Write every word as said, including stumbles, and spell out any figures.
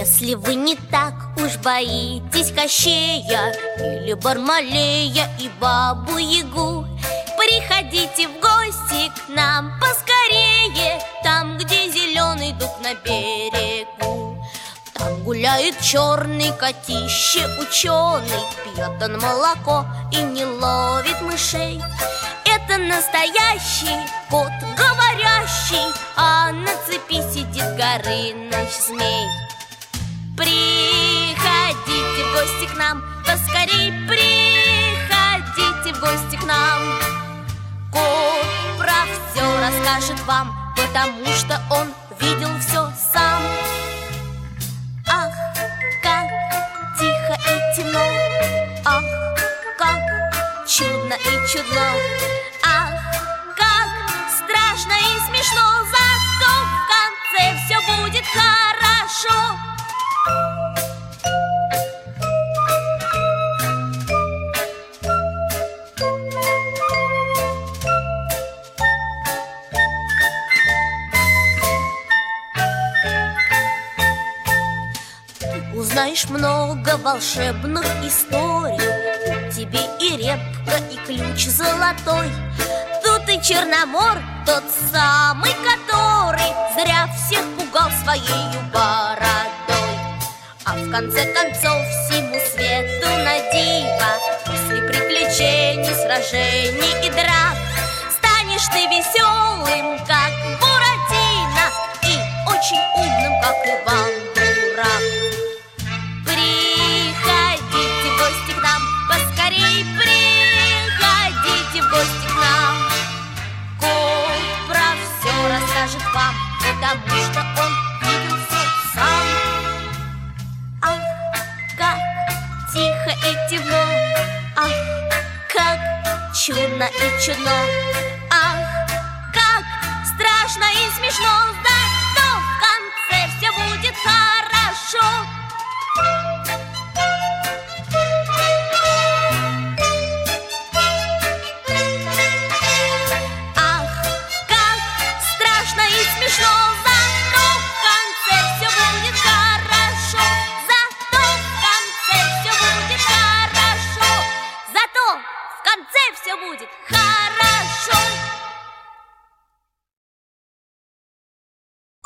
Если вы не так уж боитесь Кощея или Бармалея и Бабу-Ягу, приходите в гости к нам поскорее, там, где зеленый дуб на берегу. Там гуляет черный котище ученый, пьет он молоко и не ловит мышей. Это настоящий кот говорящий, а на цепи сидит Горыныч змей. Приходите в гости к нам, поскорей приходите в гости к нам. Кот про все расскажет вам, потому что он видел все сам. Ах, как тихо и темно, ах, как чудно и чудно, ах, как страшно и смешно, зато в конце все будет хорошо. Узнаешь много волшебных историй, тебе и репка, и ключ золотой. Тут и Черномор, тот самый, который зря всех пугал своею бородой. А в конце концов всему свету на диво, после приключений, сражений и драк, станешь ты веселым, как Буратино, и очень умным, как Иван-дурак. Приходите в гости к нам, поскорей приходите в гости к нам. Кот про все расскажет вам, потому что он видел все сам. Ах, как тихо и темно, ах, как чудно и чудно, ах, как страшно и смешно.